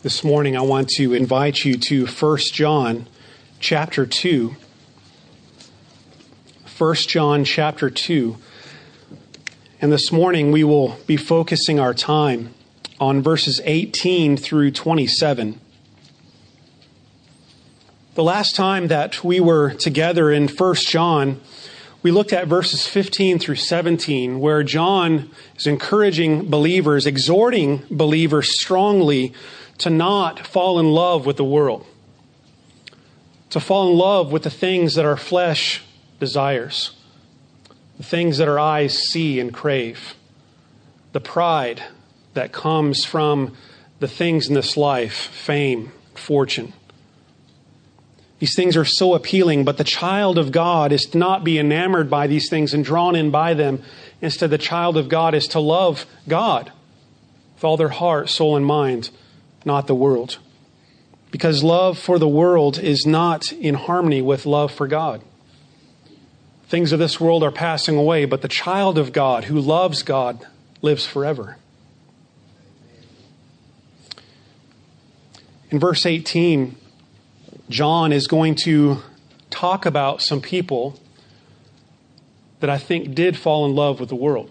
This morning I want to invite you to 1 John chapter 2. 1 John chapter 2. And this morning we will be focusing our time on verses 18 through 27. The last time that we were together in 1 John, we looked at verses 15 through 17, where John is encouraging believers, exhorting believers strongly to not fall in love with the world, to fall in love with the things that our flesh desires, the things that our eyes see and crave, the pride that comes from the things in this life, fame, fortune. These things are so appealing, but the child of God is to not be enamored by these things and drawn in by them. Instead, the child of God is to love God with all their heart, soul, and mind, not the world. Because love for the world is not in harmony with love for God. Things of this world are passing away, but the child of God who loves God lives forever. In verse 18, John is going to talk about some people that I think did fall in love with the world.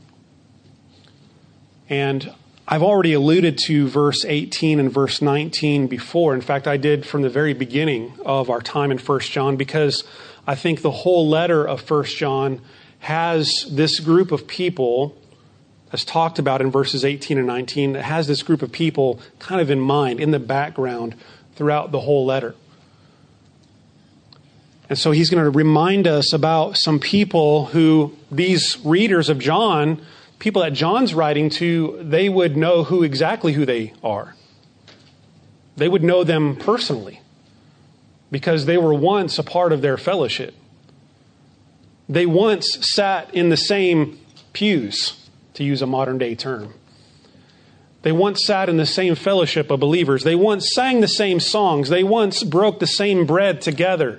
And I've already alluded to verse 18 and verse 19 before. In fact, I did from the very beginning of our time in 1 John, because I think the whole letter of 1 John has this group of people, as talked about in verses 18 and 19, that has this group of people kind of in mind, in the background throughout the whole letter. And so he's going to remind us about some people who these readers of John, people that John's writing to, they would know exactly who they are. They would know them personally because they were once a part of their fellowship. They once sat in the same pews, to use a modern day term. They once sat in the same fellowship of believers. They once sang the same songs. They once broke the same bread together.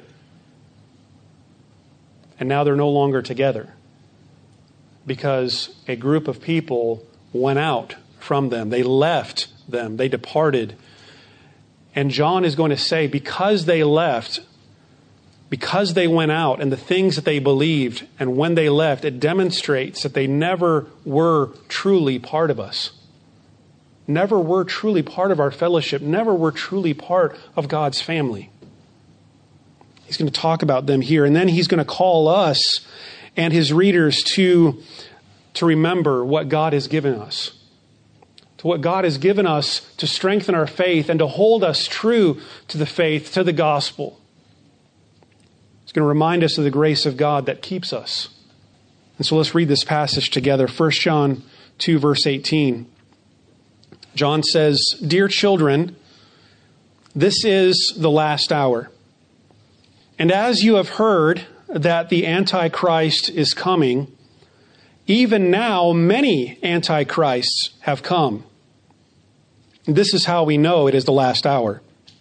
And now they're no longer together because a group of people went out from them. They left them. They departed. And John is going to say, because they left, because they went out and the things that they believed, and when they left, it demonstrates that they never were truly part of us. Never were truly part of our fellowship. Never were truly part of God's family. He's going to talk about them here. And then he's going to call us and his readers to remember what God has given us. To what God has given us to strengthen our faith and to hold us true to the faith, to the gospel. He's going to remind us of the grace of God that keeps us. And so let's read this passage together. 1 John 2, verse 18. John says, "Dear children, this is the last hour. And as you have heard that the Antichrist is coming, even now many Antichrists have come. This is how we know it is the last hour.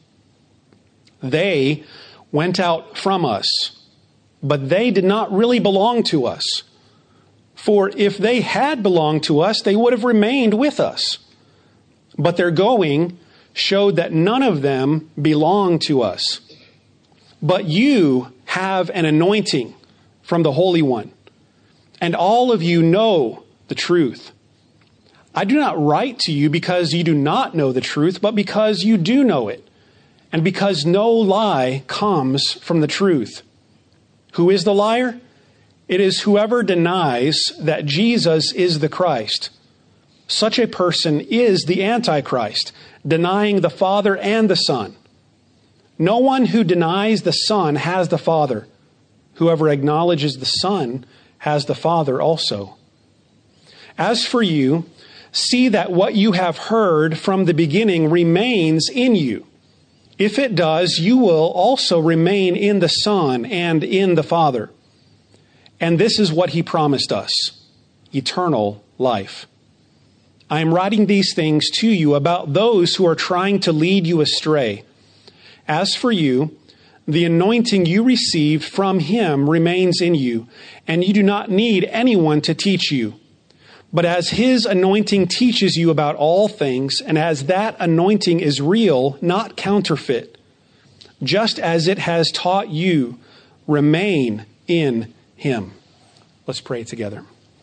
They went out from us, but they did not really belong to us. For if they had belonged to us, they would have remained with us. But their going showed that none of them belonged to us. But you have an anointing from the Holy One, and all of you know the truth. I do not write to you because you do not know the truth, but because you do know it, and because no lie comes from the truth. Who is the liar? It is whoever denies that Jesus is the Christ. Such a person is the Antichrist, denying the Father and the Son. No one who denies the Son has the Father. Whoever acknowledges the Son has the Father also. As for you, see that what you have heard from the beginning remains in you. If it does, you will also remain in the Son and in the Father. And this is what he promised us, eternal life. I am writing these things to you about those who are trying to lead you astray. As for you, the anointing you received from him remains in you, and you do not need anyone to teach you. But as his anointing teaches you about all things, and as that anointing is real, not counterfeit, just as it has taught you, remain in him. Let's pray together.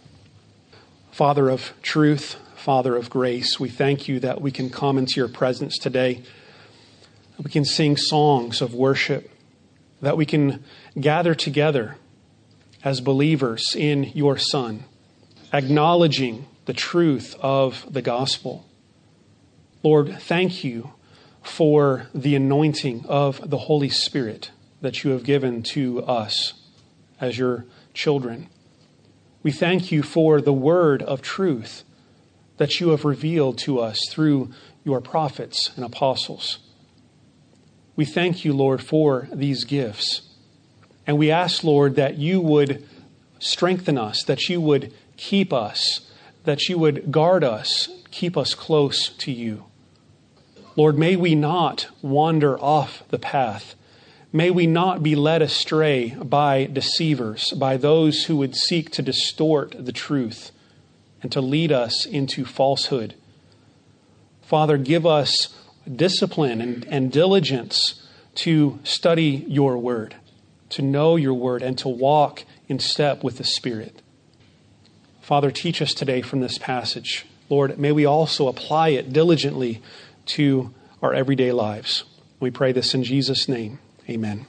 Father of truth, Father of grace, we thank you that we can come into your presence today. We can sing songs of worship, that we can gather together as believers in your Son, acknowledging the truth of the gospel. Lord, thank you for the anointing of the Holy Spirit that you have given to us as your children. We thank you for the word of truth that you have revealed to us through your prophets and apostles. We thank you, Lord, for these gifts. And we ask, Lord, that you would strengthen us, that you would keep us, that you would guard us, keep us close to you. Lord, may we not wander off the path. May we not be led astray by deceivers, by those who would seek to distort the truth and to lead us into falsehood. Father, give us discipline and diligence to study your word, to know your word, and to walk in step with the Spirit. Father, teach us today from this passage. Lord, may we also apply it diligently to our everyday lives. We pray this in Jesus' name. Amen.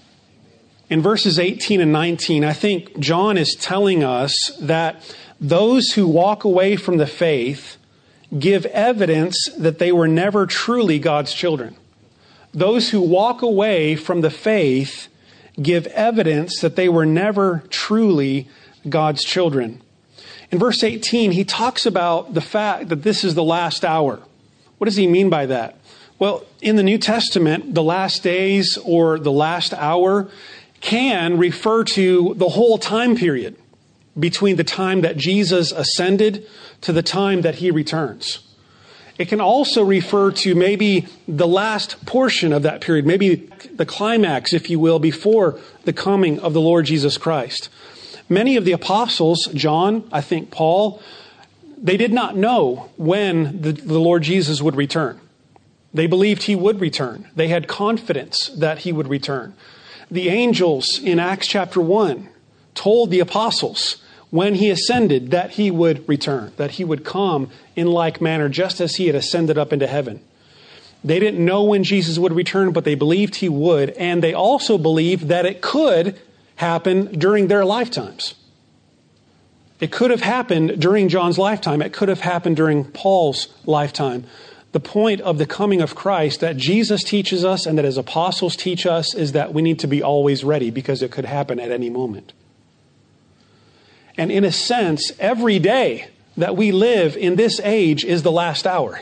In verses 18 and 19, I think John is telling us that those who walk away from the faith give evidence that they were never truly God's children. Those who walk away from the faith give evidence that they were never truly God's children. In verse 18, he talks about the fact that this is the last hour. What does he mean by that? Well, in the New Testament, the last days or the last hour can refer to the whole time period between the time that Jesus ascended to the time that he returns. It can also refer to maybe the last portion of that period, maybe the climax, if you will, before the coming of the Lord Jesus Christ. Many of the apostles, John, I think Paul, they did not know when the Lord Jesus would return. They believed he would return. They had confidence that he would return. The angels in Acts chapter 1 told the apostles when he ascended that he would return, that he would come in like manner just as he had ascended up into heaven. They didn't know when Jesus would return, but they believed he would. And they also believed that it could happen during their lifetimes. It could have happened during John's lifetime. It could have happened during Paul's lifetime. The point of the coming of Christ that Jesus teaches us and that his apostles teach us is that we need to be always ready because it could happen at any moment. And in a sense, every day that we live in this age is the last hour.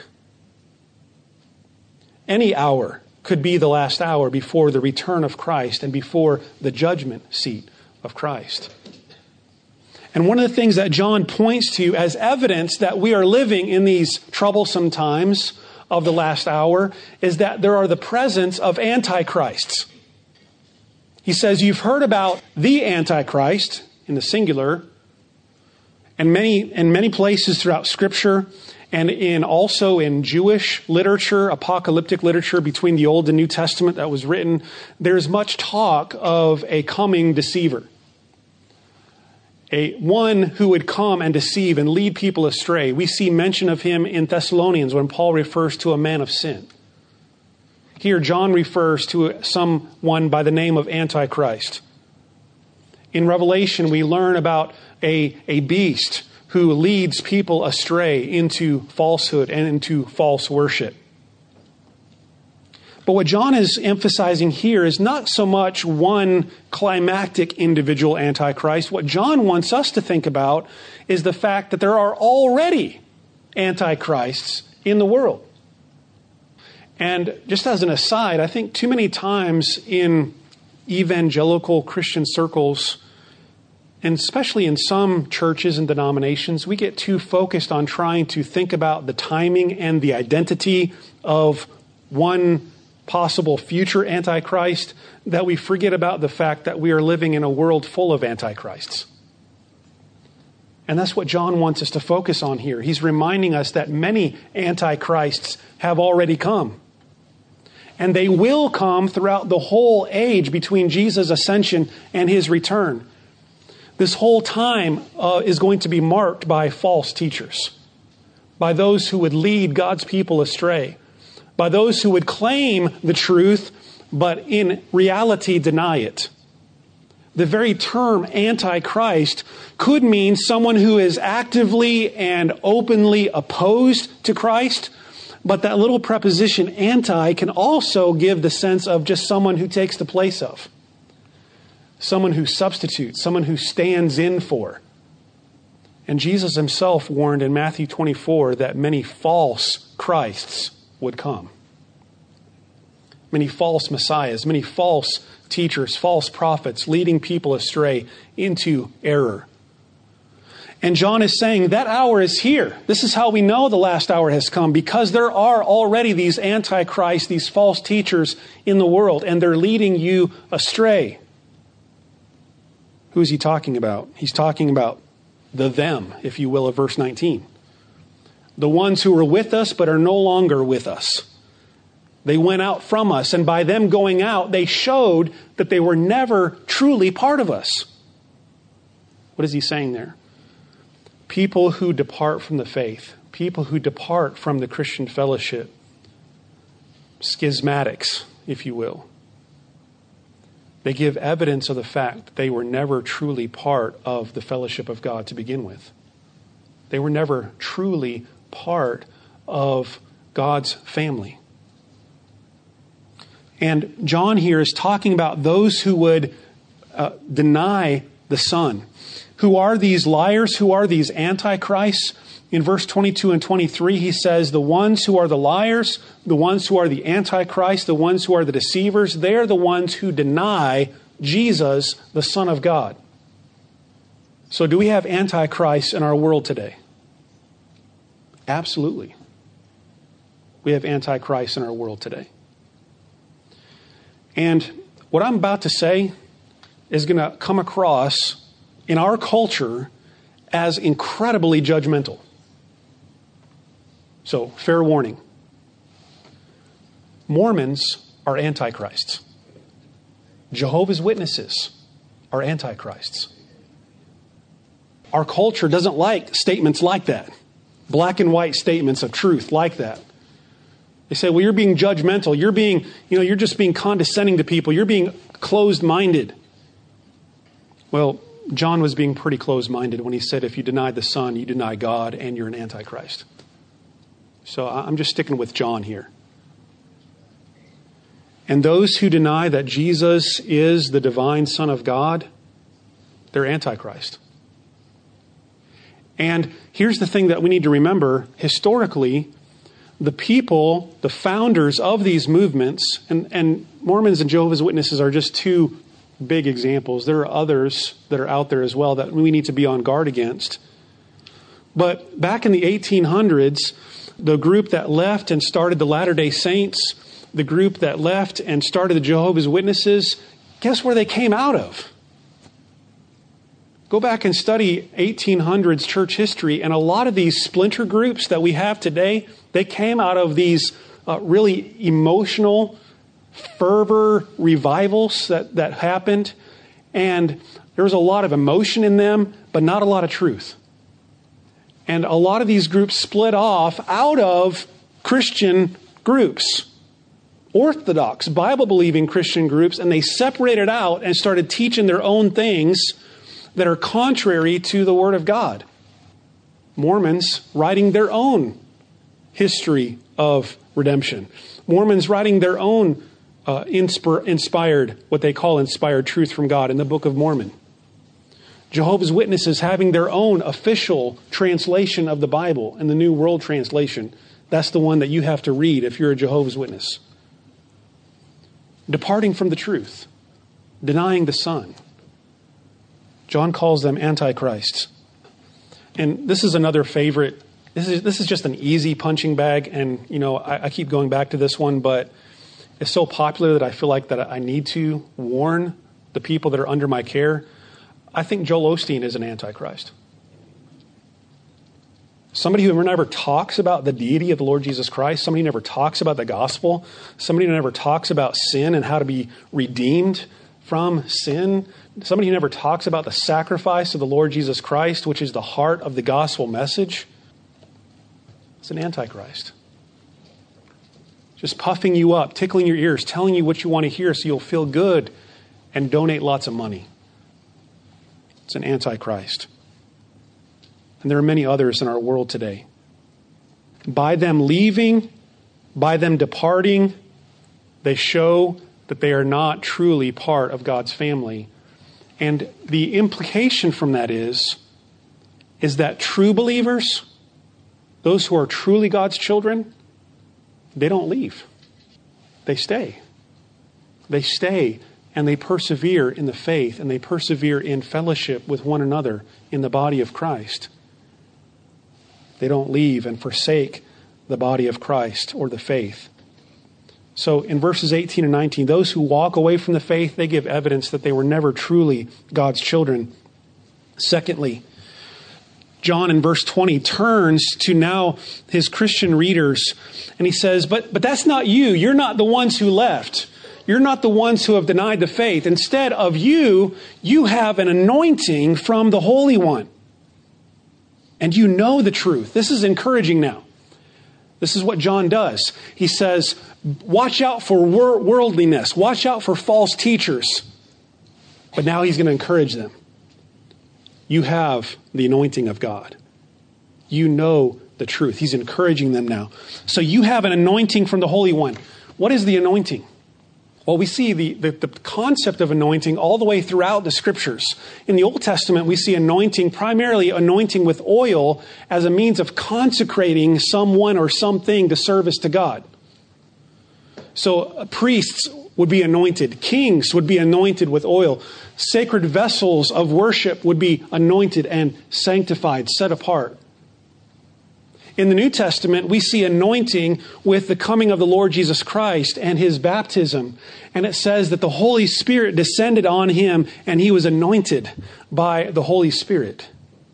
Any hour could be the last hour before the return of Christ and before the judgment seat of Christ. And one of the things that John points to as evidence that we are living in these troublesome times of the last hour is that there are the presence of antichrists. He says, you've heard about the Antichrist in the singular, and in many places throughout Scripture, and also in Jewish literature, apocalyptic literature between the Old and New Testament that was written, there's much talk of a coming deceiver. One who would come and deceive and lead people astray. We see mention of him in Thessalonians when Paul refers to a man of sin. Here, John refers to someone by the name of Antichrist. In Revelation, we learn about a beast who leads people astray into falsehood and into false worship. But what John is emphasizing here is not so much one climactic individual Antichrist. What John wants us to think about is the fact that there are already Antichrists in the world. And just as an aside, I think too many times in evangelical Christian circles, and especially in some churches and denominations, we get too focused on trying to think about the timing and the identity of one possible future Antichrist, that we forget about the fact that we are living in a world full of Antichrists. And that's what John wants us to focus on here. He's reminding us that many antichrists have already come. And they will come throughout the whole age between Jesus' ascension and his return. This whole time is going to be marked by false teachers, by those who would lead God's people astray, by those who would claim the truth, but in reality deny it. The very term antichrist could mean someone who is actively and openly opposed to Christ, but that little preposition anti can also give the sense of just someone who takes the place of, someone who substitutes, someone who stands in for. And Jesus himself warned in Matthew 24 that many false Christs would come. Many false messiahs, many false teachers, false prophets, leading people astray into error. And John is saying that hour is here. This is how we know the last hour has come, because there are already these antichrists, these false teachers in the world, and they're leading you astray. Who is he talking about? He's talking about the them, if you will, of verse 19. The ones who were with us but are no longer with us. They went out from us, and by them going out, they showed that they were never truly part of us. What is he saying there? People who depart from the faith, people who depart from the Christian fellowship, schismatics, if you will. They give evidence of the fact that they were never truly part of the fellowship of God to begin with. They were never truly part of God's family. And John here is talking about those who would deny the Son. Who are these liars? Who are these antichrists? In verse 22 and 23, he says, the ones who are the liars, the ones who are the antichrists, the ones who are the deceivers, they're the ones who deny Jesus, the Son of God. So do we have antichrists in our world today? Absolutely. We have antichrists in our world today. And what I'm about to say is going to come across in our culture as incredibly judgmental. So, fair warning. Mormons are antichrists. Jehovah's Witnesses are antichrists. Our culture doesn't like statements like that. Black and white statements of truth like that. They say, well, you're being judgmental. You're just being condescending to people. You're being closed-minded. Well, John was being pretty closed-minded when he said, if you deny the Son, you deny God, and you're an antichrist. So I'm just sticking with John here. And those who deny that Jesus is the divine Son of God, they're antichrist. And here's the thing that we need to remember. Historically, the people, the founders of these movements, and Mormons and Jehovah's Witnesses are just two big examples. There are others that are out there as well that we need to be on guard against. But back in the 1800s, the group that left and started the Latter-day Saints, the group that left and started the Jehovah's Witnesses, guess where they came out of? Go back and study 1800s church history, and a lot of these splinter groups that we have today, they came out of these really emotional fervor revivals that happened, and there was a lot of emotion in them, but not a lot of truth. And a lot of these groups split off out of Christian groups, Orthodox, Bible-believing Christian groups, and they separated out and started teaching their own things that are contrary to the Word of God. Mormons writing their own history of redemption. Mormons writing their own inspired, what they call inspired truth from God in the Book of Mormon. Jehovah's Witnesses having their own official translation of the Bible in the New World Translation. That's the one that you have to read if you're a Jehovah's Witness. Departing from the truth. Denying the Son. John calls them antichrists. And this is another favorite. This is just an easy punching bag. And, I keep going back to this one, but it's so popular that I feel like that I need to warn the people that are under my care. I think Joel Osteen is an antichrist. Somebody who never talks about the deity of the Lord Jesus Christ, somebody who never talks about the gospel, somebody who never talks about sin and how to be redeemed from sin, somebody who never talks about the sacrifice of the Lord Jesus Christ, which is the heart of the gospel message, it's an antichrist. Just puffing you up, tickling your ears, telling you what you want to hear so you'll feel good and donate lots of money. It's an antichrist. And there are many others in our world today. By them leaving, by them departing, they show that they are not truly part of God's family. And the implication from that is that true believers, those who are truly God's children, they don't leave. They stay. They stay and they persevere in the faith and they persevere in fellowship with one another in the body of Christ. They don't leave and forsake the body of Christ or the faith. So in verses 18 and 19, those who walk away from the faith, they give evidence that they were never truly God's children. Secondly, John in verse 20 turns to now his Christian readers and he says, but that's not you. You're not the ones who left. You're not the ones who have denied the faith. Instead of you, you have an anointing from the Holy One. And you know the truth. This is encouraging now. This is what John does. He says, watch out for worldliness. Watch out for false teachers. But now he's going to encourage them. You have the anointing of God. You know the truth. He's encouraging them now. So you have an anointing from the Holy One. What is the anointing? Well, we see the concept of anointing all the way throughout the Scriptures. In the Old Testament, we see anointing, primarily anointing with oil as a means of consecrating someone or something to service to God. So priests would be anointed. Kings would be anointed with oil. Sacred vessels of worship would be anointed and sanctified, set apart. In the New Testament, we see anointing with the coming of the Lord Jesus Christ and his baptism. And it says that the Holy Spirit descended on him and he was anointed by the Holy Spirit.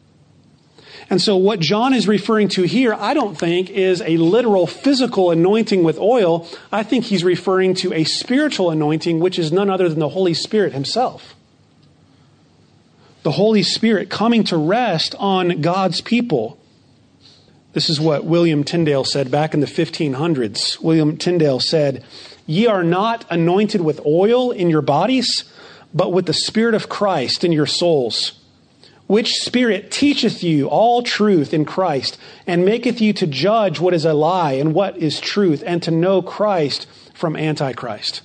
And so what John is referring to here, I don't think is a literal physical anointing with oil. I think he's referring to a spiritual anointing, which is none other than the Holy Spirit himself. The Holy Spirit coming to rest on God's people. This is what William Tyndale said back in the 1500s. William Tyndale said, "Ye are not anointed with oil in your bodies, but with the Spirit of Christ in your souls, which Spirit teacheth you all truth in Christ, and maketh you to judge what is a lie and what is truth, and to know Christ from Antichrist."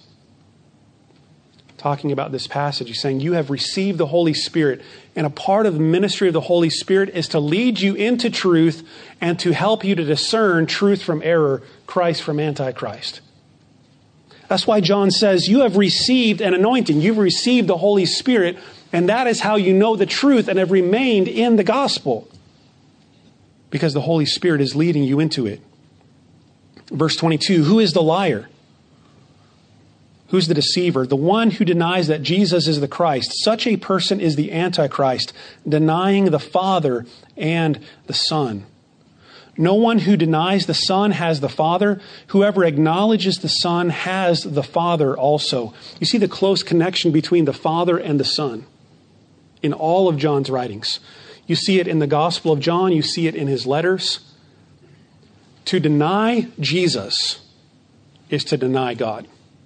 Talking about this passage, he's saying, you have received the Holy Spirit, and a part of the ministry of the Holy Spirit is to lead you into truth and to help you to discern truth from error, Christ from Antichrist. That's why John says, you have received an anointing. You've received the Holy Spirit, and that is how you know the truth and have remained in the gospel. Because the Holy Spirit is leading you into it. Verse 22, who is the liar? Who's the deceiver? The one who denies that Jesus is the Christ. Such a person is the Antichrist, denying the Father and the Son. No one who denies the Son has the Father. Whoever acknowledges the Son has the Father also. You see the close connection between the Father and the Son in all of John's writings. You see it in the Gospel of John. You see it in his letters. To deny Jesus is to deny God.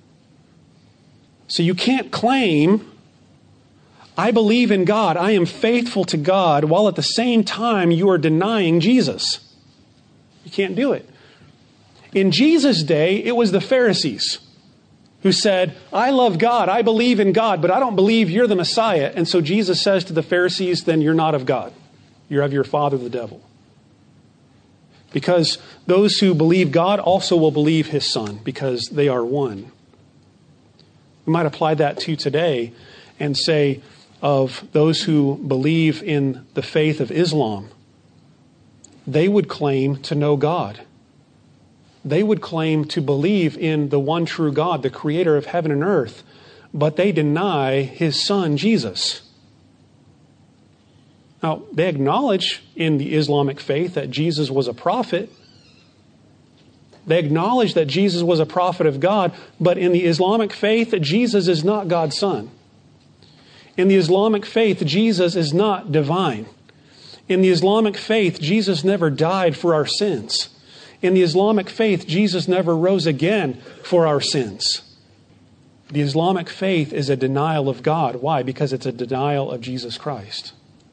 So you can't claim, I believe in God, I am faithful to God, while at the same time you are denying Jesus. You can't do it. In Jesus' day, it was the Pharisees who said, I love God, I believe in God, but I don't believe you're the Messiah. And so Jesus says to the Pharisees, then you're not of God. You're of your father, the devil. Because those who believe God also will believe his Son, because they are one. We might apply that to today and say of those who believe in the faith of Islam, they would claim to know God. They would claim to believe in the one true God, the creator of heaven and earth, but they deny his Son, Jesus. Now, they acknowledge in the Islamic faith that Jesus was a prophet. They acknowledge that Jesus was a prophet of God, but in the Islamic faith, Jesus is not God's Son. In the Islamic faith, Jesus is not divine. In the Islamic faith, Jesus never died for our sins. In the Islamic faith, Jesus never rose again for our sins. The Islamic faith is a denial of God. Why? Because it's a denial of Jesus Christ.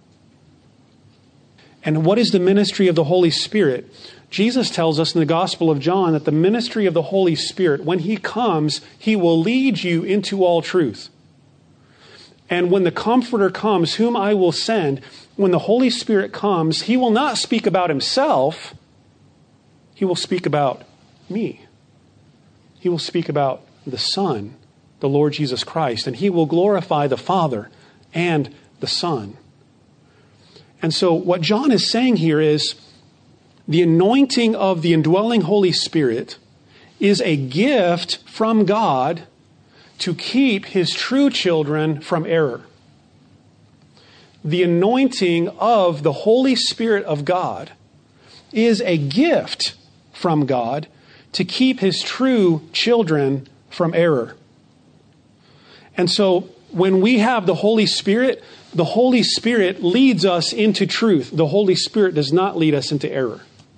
And what is the ministry of the Holy Spirit? Jesus tells us in the Gospel of John that the ministry of the Holy Spirit, when He comes, He will lead you into all truth. And when the Comforter comes, whom I will send, when the Holy Spirit comes, He will not speak about Himself. He will speak about me. He will speak about the Son, the Lord Jesus Christ, and He will glorify the Father and the Son. And so what John is saying here is the anointing of the indwelling Holy Spirit is a gift from God to keep His true children from error. The anointing of the Holy Spirit of God is a gift from God to keep His true children from error. And so when we have the Holy Spirit leads us into truth. The Holy Spirit does not lead us into error.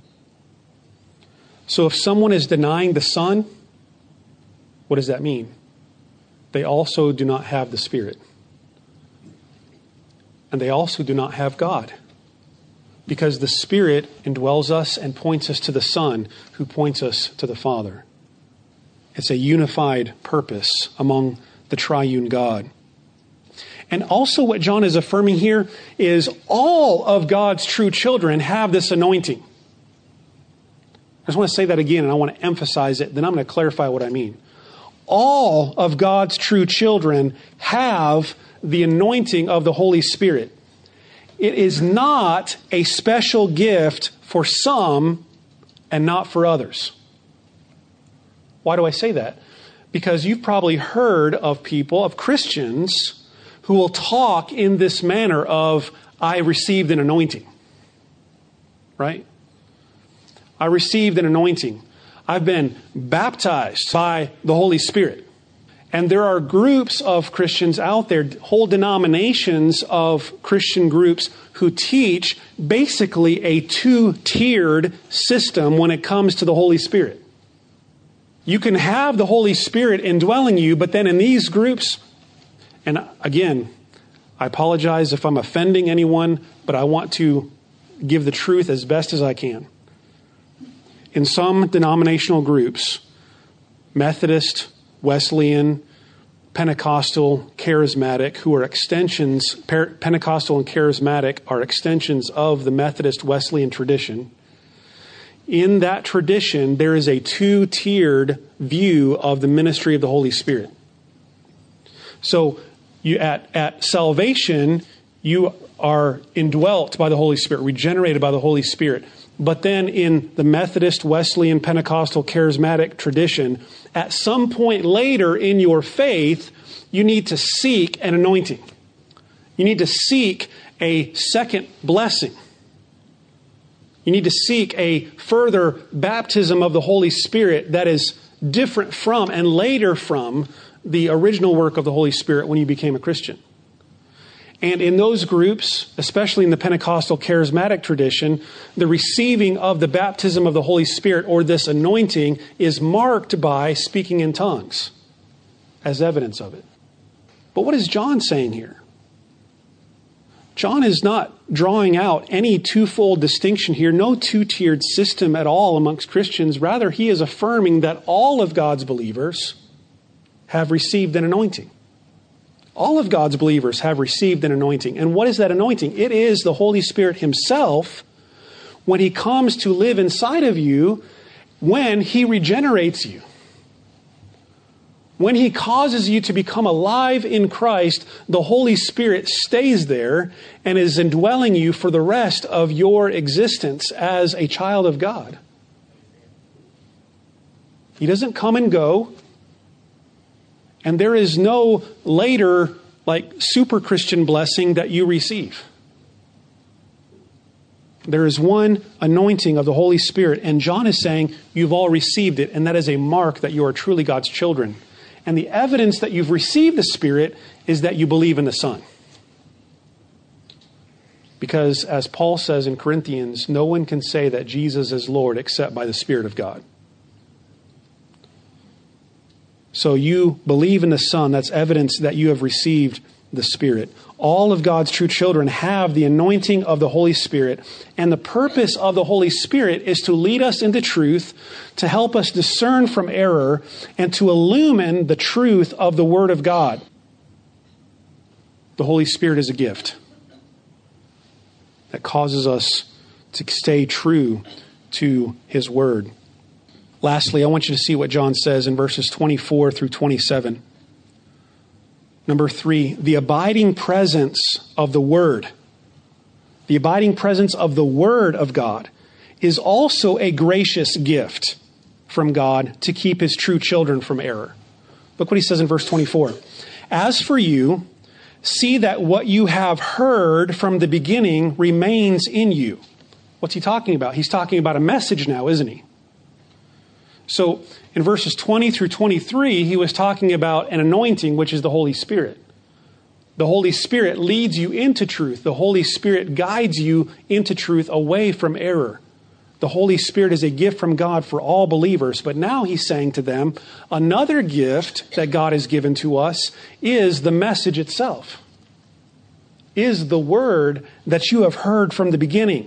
So if someone is denying the Son, what does that mean? They also do not have the Spirit. And they also do not have God. Because the Spirit indwells us and points us to the Son, who points us to the Father. It's a unified purpose among the triune God. And also what John is affirming here is all of God's true children have this anointing. I just want to say that again, and I want to emphasize it. Then I'm going to clarify what I mean. All of God's true children have the anointing of the Holy Spirit. It is not a special gift for some and not for others. Why do I say that? Because you've probably heard of people, of Christians, who will talk in this manner of, I received an anointing. Right? I received an anointing. I've been baptized by the Holy Spirit. And there are groups of Christians out there, whole denominations of Christian groups who teach basically a two-tiered system when it comes to the Holy Spirit. You can have the Holy Spirit indwelling you, but then in these groups, and again, I apologize if I'm offending anyone, but I want to give the truth as best as I can. In some denominational groups, Methodist, Wesleyan, Pentecostal, Charismatic, who are extensions, Pentecostal and Charismatic are extensions of the Methodist Wesleyan tradition. In that tradition, there is a two-tiered view of the ministry of the Holy Spirit. So you at salvation, you are indwelt by the Holy Spirit, regenerated by the Holy Spirit. But then in the Methodist, Wesleyan, Pentecostal, Charismatic tradition, at some point later in your faith, you need to seek an anointing. You need to seek a second blessing. You need to seek a further baptism of the Holy Spirit that is different from and later from the original work of the Holy Spirit when you became a Christian. And in those groups, especially in the Pentecostal charismatic tradition, the receiving of the baptism of the Holy Spirit or this anointing is marked by speaking in tongues as evidence of it. But what is John saying here? John is not drawing out any twofold distinction here, no two-tiered system at all amongst Christians. Rather, he is affirming that all of God's believers have received an anointing. All of God's believers have received an anointing. And what is that anointing? It is the Holy Spirit Himself when He comes to live inside of you, when He regenerates you. When He causes you to become alive in Christ, the Holy Spirit stays there and is indwelling you for the rest of your existence as a child of God. He doesn't come and go. And there is no later, super Christian blessing that you receive. There is one anointing of the Holy Spirit, and John is saying you've all received it, and that is a mark that you are truly God's children. And the evidence that you've received the Spirit is that you believe in the Son. Because, as Paul says in Corinthians, no one can say that Jesus is Lord except by the Spirit of God. So you believe in the Son. That's evidence that you have received the Spirit. All of God's true children have the anointing of the Holy Spirit. And the purpose of the Holy Spirit is to lead us into truth, to help us discern from error, and to illumine the truth of the Word of God. The Holy Spirit is a gift that causes us to stay true to His Word. Lastly, I want you to see what John says in verses 24 through 27. Number 3, the abiding presence of the Word. The abiding presence of the Word of God is also a gracious gift from God to keep His true children from error. Look what he says in verse 24. As for you, see that what you have heard from the beginning remains in you. What's he talking about? He's talking about a message now, isn't he? So in verses 20 through 23, he was talking about an anointing, which is the Holy Spirit. The Holy Spirit leads you into truth. The Holy Spirit guides you into truth away from error. The Holy Spirit is a gift from God for all believers. But now he's saying to them, another gift that God has given to us is the message itself, is the word that you have heard from the beginning.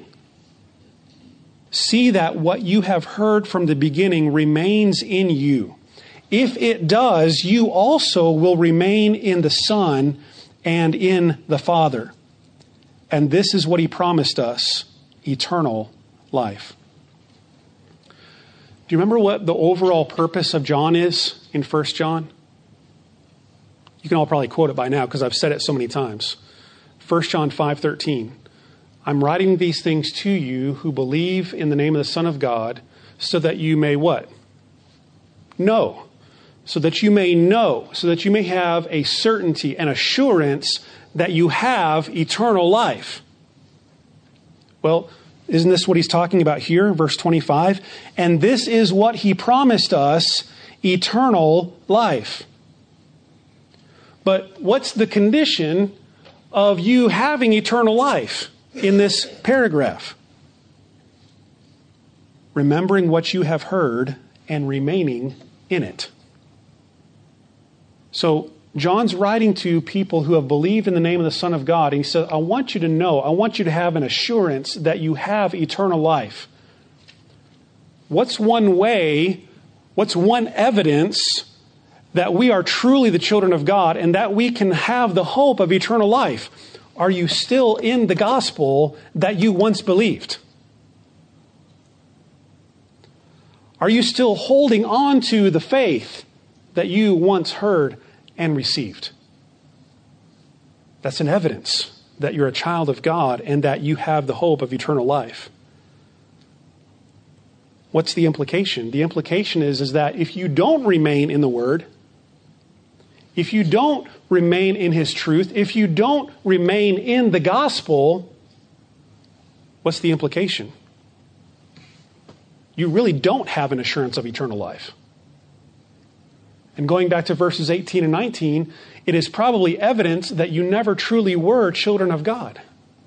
See that what you have heard from the beginning remains in you. If it does, you also will remain in the Son and in the Father. And this is what he promised us, eternal life. Do you remember what the overall purpose of John is in 1 John? You can all probably quote it by now because I've said it so many times. 1 John 5:13. I'm writing these things to you who believe in the name of the Son of God, so that you may what? Know. So that you may know, so that you may have a certainty and assurance that you have eternal life. Well, isn't this what he's talking about here, verse 25? And this is what he promised us, eternal life. But what's the condition of you having eternal life in this paragraph? Remembering what you have heard and remaining in it. So John's writing to people who have believed in the name of the Son of God. And he says, I want you to know, I want you to have an assurance that you have eternal life. What's one evidence that we are truly the children of God and that we can have the hope of eternal life? Are you still in the gospel that you once believed? Are you still holding on to the faith that you once heard and received? That's an evidence that you're a child of God and that you have the hope of eternal life. What's the implication? The implication is that if you don't remain in the Word, if you don't remain in His truth, if you don't remain in the gospel, what's the implication? You really don't have an assurance of eternal life. And going back to verses 18 and 19, it is probably evidence that you never truly were children of God.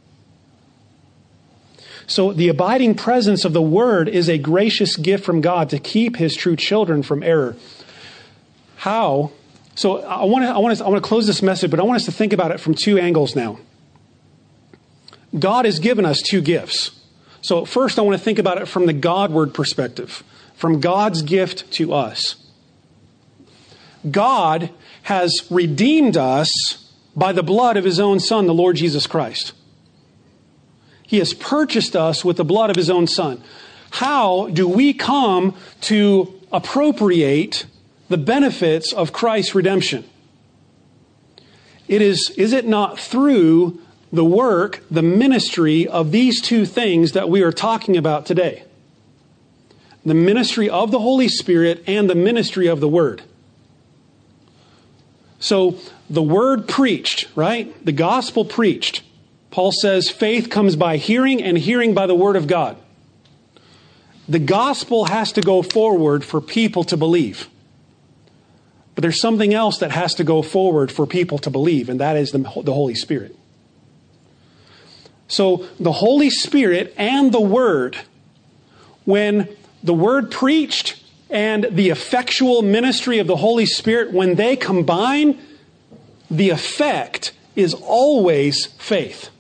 So the abiding presence of the Word is a gracious gift from God to keep His true children from error. How? So I want to close this message, but I want us to think about it from two angles now. God has given us two gifts. So first I want to think about it from the Godward perspective, from God's gift to us. God has redeemed us by the blood of His own Son, the Lord Jesus Christ. He has purchased us with the blood of His own Son. How do we come to appropriate the benefits of Christ's redemption? Is it not through the work, the ministry of these two things that we are talking about today? The ministry of the Holy Spirit and the ministry of the Word. So the Word preached, right? The gospel preached. Paul says faith comes by hearing, and hearing by the word of God. The gospel has to go forward for people to believe. But there's something else that has to go forward for people to believe, and that is the Holy Spirit. So the Holy Spirit and the Word, when the Word preached and the effectual ministry of the Holy Spirit, when they combine, the effect is always faith.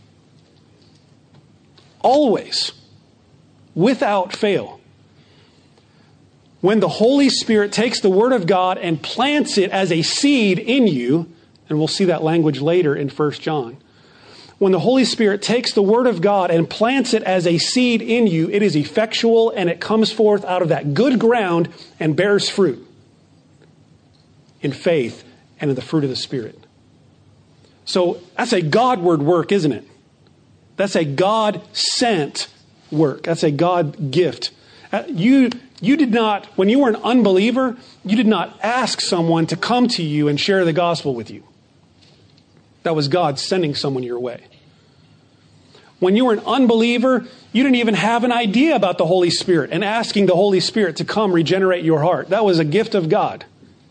Always. Without fail. When the Holy Spirit takes the Word of God and plants it as a seed in you, and we'll see that language later in 1 John. When the Holy Spirit takes the Word of God and plants it as a seed in you, it is effectual and it comes forth out of that good ground and bears fruit in faith and in the fruit of the Spirit. So that's a Godward work, isn't it? That's a God-sent work. That's a God gift. You did not, when you were an unbeliever, you did not ask someone to come to you and share the gospel with you. That was God sending someone your way. When you were an unbeliever, you didn't even have an idea about the Holy Spirit and asking the Holy Spirit to come regenerate your heart. That was a gift of God.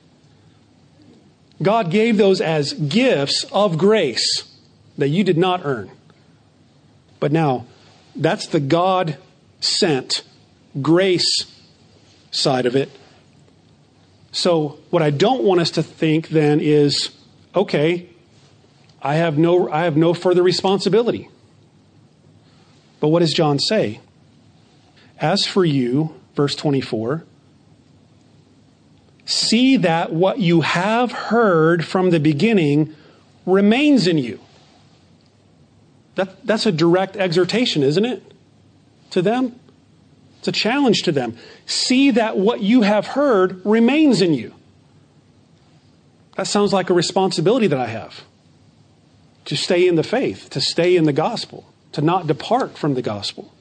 God gave those as gifts of grace that you did not earn. But now, that's the God-sent grace side of it. So what I don't want us to think then is, okay, I have no further responsibility. But what does John say? As for you, verse 24, see that what you have heard from the beginning remains in you. That's a direct exhortation, isn't it? To them. It's a challenge to them. See that what you have heard remains in you. That sounds like a responsibility that I have. To stay in the faith, to stay in the gospel, to not depart from the gospel.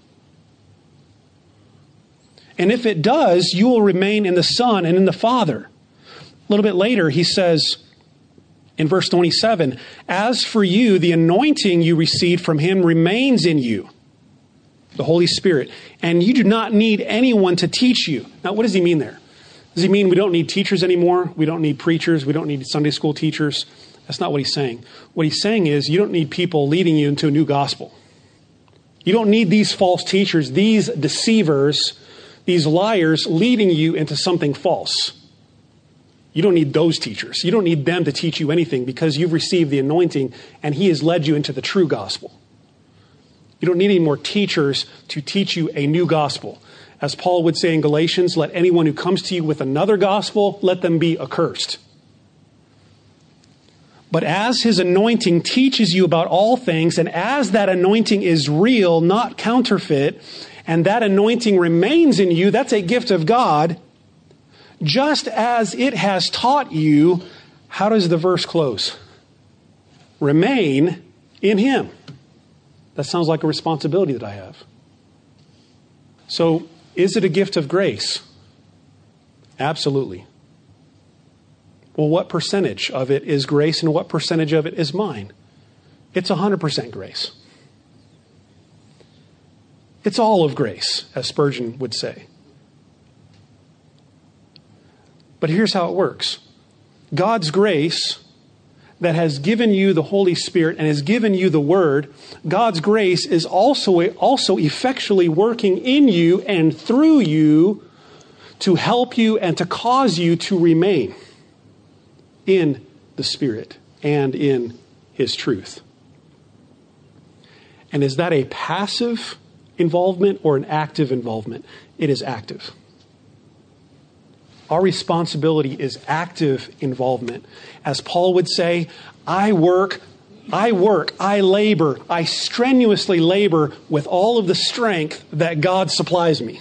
And if it does, you will remain in the Son and in the Father. A little bit later, he says in verse 27, as for you, the anointing you received from him remains in you. The Holy Spirit. And you do not need anyone to teach you. Now, what does he mean there? Does he mean we don't need teachers anymore? We don't need preachers? We don't need Sunday school teachers? That's not what he's saying. What he's saying is you don't need people leading you into a new gospel. You don't need these false teachers, these deceivers, these liars leading you into something false. You don't need those teachers. You don't need them to teach you anything because you've received the anointing and he has led you into the true gospel. You don't need any more teachers to teach you a new gospel. As Paul would say in Galatians, let anyone who comes to you with another gospel, let them be accursed. But as his anointing teaches you about all things, and as that anointing is real, not counterfeit, and that anointing remains in you, that's a gift of God, just as it has taught you, how does the verse close? Remain in him. That sounds like a responsibility that I have. So, is it a gift of grace? Absolutely. Well, what percentage of it is grace and what percentage of it is mine? It's 100% grace. It's all of grace, as Spurgeon would say. But here's how it works. God's grace that has given you the Holy Spirit and has given you the Word, God's grace is also effectually working in you and through you to help you and to cause you to remain in the Spirit and in His truth. And is that a passive involvement or an active involvement? It is active. Our responsibility is active involvement. As Paul would say, I labor, I strenuously labor with all of the strength that God supplies me.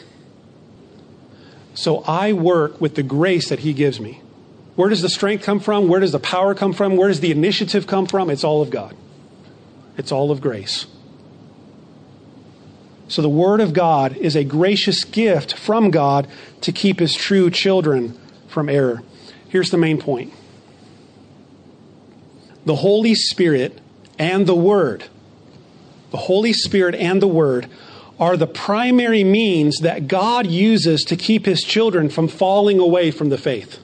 So I work with the grace that He gives me. Where does the strength come from? Where does the power come from? Where does the initiative come from? It's all of God. It's all of grace. So the Word of God is a gracious gift from God to keep His true children from error. Here's the main point. The Holy Spirit and the Word the Holy Spirit and the Word, are the primary means that God uses to keep His children from falling away from the faith.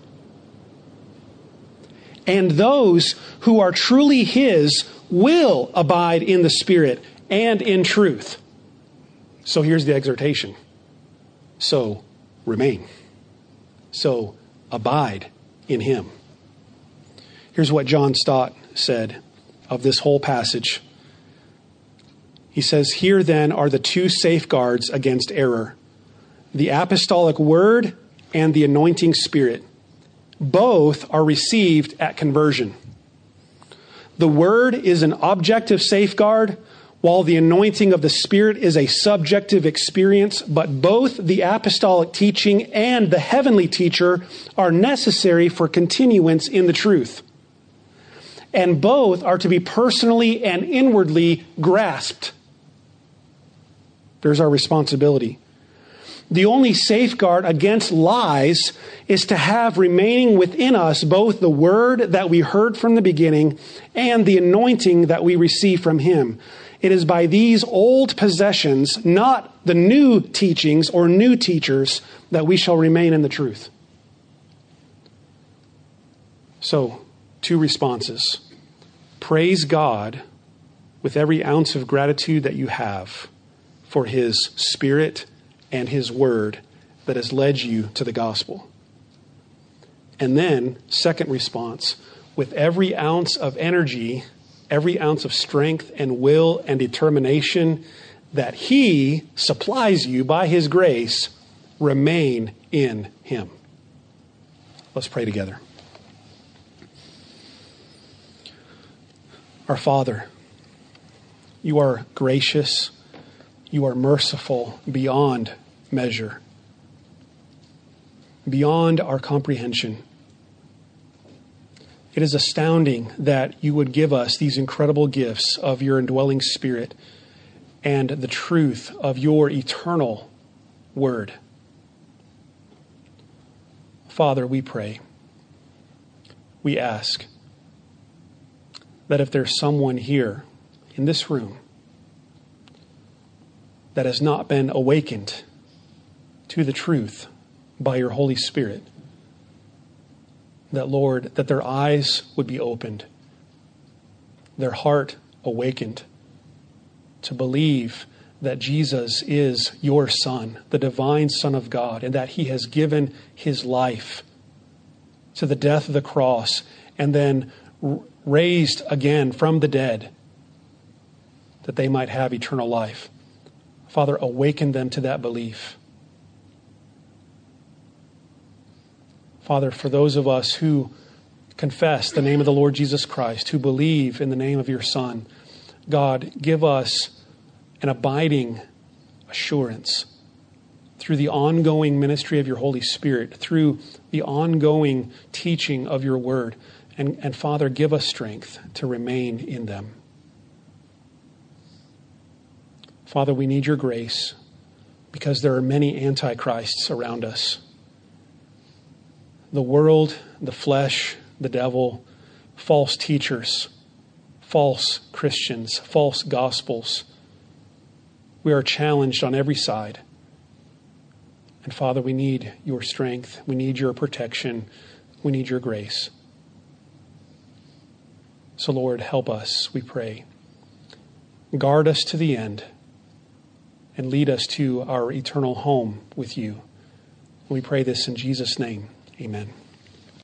And those who are truly His will abide in the Spirit and in truth. So here's the exhortation. So remain. So abide in Him. Here's what John Stott said of this whole passage. He says, "Here then are the two safeguards against error, the apostolic word and the anointing Spirit. Both are received at conversion. The word is an objective safeguard, while the anointing of the Spirit is a subjective experience, but both the apostolic teaching and the heavenly teacher are necessary for continuance in the truth. And both are to be personally and inwardly grasped." There's our responsibility. The only safeguard against lies is to have remaining within us both the word that we heard from the beginning and the anointing that we receive from Him. It is by these old possessions, not the new teachings or new teachers, that we shall remain in the truth. So, two responses. Praise God with every ounce of gratitude that you have for His Spirit and His Word that has led you to the gospel. And then, second response, with every ounce of energy, every ounce of strength and will and determination that He supplies you by His grace, remain in Him. Let's pray together. Our Father, You are gracious. You are merciful beyond measure, beyond our comprehension. It is astounding that You would give us these incredible gifts of Your indwelling Spirit and the truth of Your eternal Word. Father, we pray, we ask that if there's someone here in this room that has not been awakened to the truth by Your Holy Spirit, that, Lord, that their eyes would be opened, their heart awakened to believe that Jesus is Your Son, the divine Son of God, and that He has given His life to the death of the cross and then raised again from the dead that they might have eternal life. Father, awaken them to that belief. Father, for those of us who confess the name of the Lord Jesus Christ, who believe in the name of Your Son, God, give us an abiding assurance through the ongoing ministry of Your Holy Spirit, through the ongoing teaching of Your Word. And Father, give us strength to remain in them. Father, we need Your grace because there are many antichrists around us. The world, the flesh, the devil, false teachers, false Christians, false gospels. We are challenged on every side. And Father, we need Your strength. We need Your protection. We need Your grace. So Lord, help us, we pray. Guard us to the end and lead us to our eternal home with You. We pray this in Jesus' name. Amen.